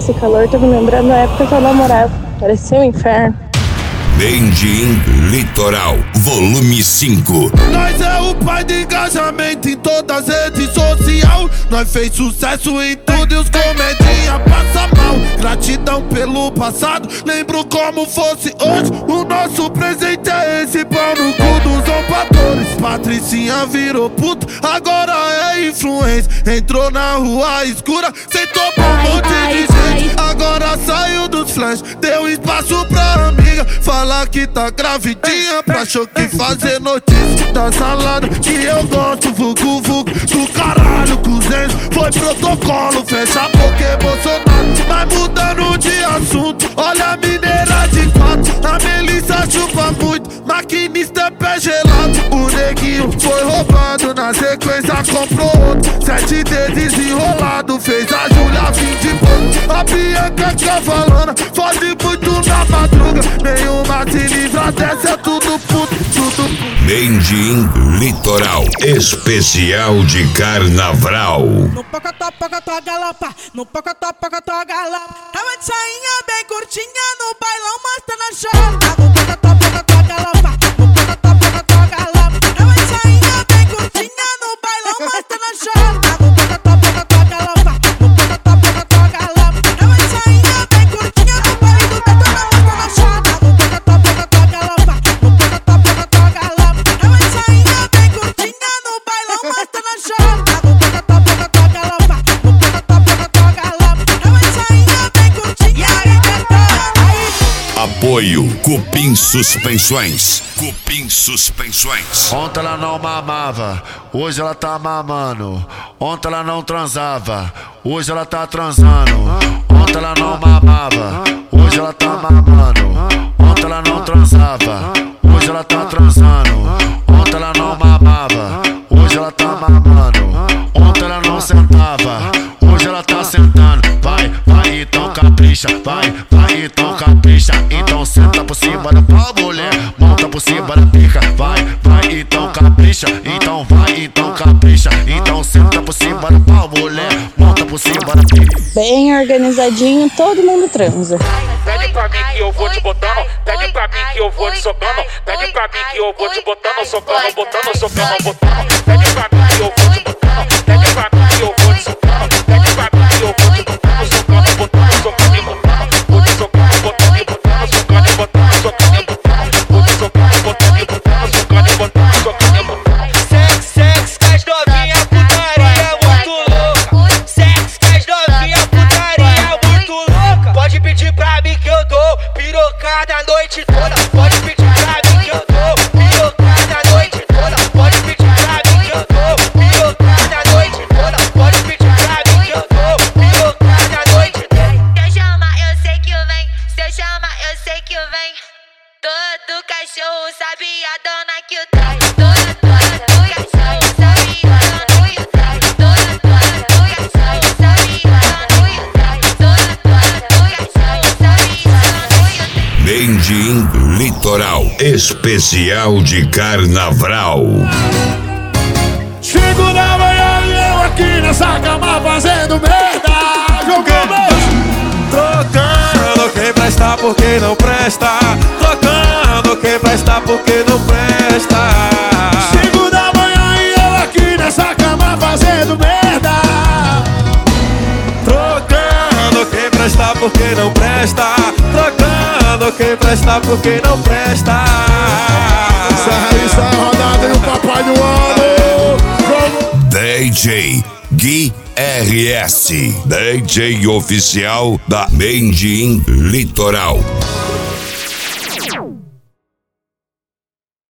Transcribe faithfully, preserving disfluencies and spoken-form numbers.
esse calor tá me lembrando a época que eu namorava. Parecia um inferno. Mendim Litoral, volume cinco. Nós é o pai do engajamento em todas as redes sociais. Nós fez sucesso em tudo e os comedinha passa mal. Gratidão pelo passado, lembro como fosse hoje. O nosso presente é esse, pau no cu dos zombadores. Patricinha virou puta, agora é influência. Entrou na rua escura, sentou pra um monte de gente. Agora saiu dos flash, deu espaço pra amiga. Fala que tá gravidinha, pra choque fazer notícia da salada que eu gosto, vucu vucu do caralho, cozinho. Foi protocolo, fecha a boca e Bolsonaro. Mas mudando de assunto, olha a mineira de quatro. A Melissa chupa muito, maquinista é pé gelado. O neguinho foi roubado, na sequência comprou outro. Sete dedos enrolado, fez a Júlia fim de ponto. A Bianca cavalona, fode muito na madruga. Nenhuma se livra dessa, é tudo puto, tudo puto. Mendim Litoral, especial de carnaval. No pocotó, pocotó, galopa. No pocotó, pocotó, galopa. Tava de sainha bem curtinha no bailão, mostrando a chota. No pocotó, pocotó, galopa. No pocotó, pocotó, galopa. Tava de sainha bem curtinha no bailão, mostrando a chota. No pocotó, pocotó, galopa. No pocotó, pocotó, galopa. Tava de sainha bem curtinha no bailão, mostrando a chota. No pocotó, pocotó, galopa. No pocotó, pocotó, galopa. Tava de sainha bem curtinha no bailão, mostrando a chota. No pocotó, pocotó, galopa. No pocotó, pocotó, galopa. Tava de sainha bem curtinha. Apoio Cupim Suspensões. Cupim Suspensões. Ontem ela não mamava, hoje ela tá mamando. Ontem ela não transava, hoje ela tá transando. Ontem ela não mamava, hoje ela tá mamando. Ontem ela não transava, hoje ela tá transando. Ontem ela não mamava, hoje ela tá mamando. Ontem ela não sentava, hoje ela tá sentando. Vai, vai, então capricha, vai, vai, então capricha. Então senta por cima do pau, mulher, monta por cima da pica. Vai, vai, então capricha, então vai, então capricha. Então senta por cima do pau, mulher, monta por cima da pica. Bem organizadinho, todo mundo transa. Pede pra mim que eu vou te botando, pede pra mim que eu vou te socando, pede pra mim que eu vou te botando, socando, botando, socando, botando. Pede pra mim que eu vou te botando, pede pra mim que eu vou te socando, pede pra mim que eu vou te botando, socando, botando, socando e botando. Vou te socando, botando e botando, socando e botando, socando e botando. Vou te socando, botando e botando, socando e botando, socando e botando. Sexo, sexo, faz novinha, putaria muito louca. Sexo, faz novinha, putaria muito louca. Pode pedir pra mim que eu dou pirocada a noite toda. Pode pedir pra mim que eu dou pirocada a noite toda. Pode pedir pra mim que eu dou pirocada a noite toda. Pode pedir pra mim que eu dou pirocada a noite toda. Se eu chamar, eu sei que vem. Se eu chamar, eu sei que vem. Todo cachorro sabe a dona que o traz. Toda, toda, todo cachorro sabe a dona que o traz. Toda, toda, todo cachorro sabe a dona que o traz. Toda, toda, todo cachorro sabe a dona que o traz. Mendim Litoral, especial de carnaval. Chego na manhã e eu aqui nessa cama fazendo merda. Jogando, trocando quem presta por quem não presta. Trocando quem presta por quem não presta. Chego da manhã e eu aqui nessa cama fazendo merda. Trocando quem presta por quem não presta. Trocando quem presta por quem não presta. Essa isso é rodada e o papai do ano. D J Gui R S, D J oficial da Mendim Litoral.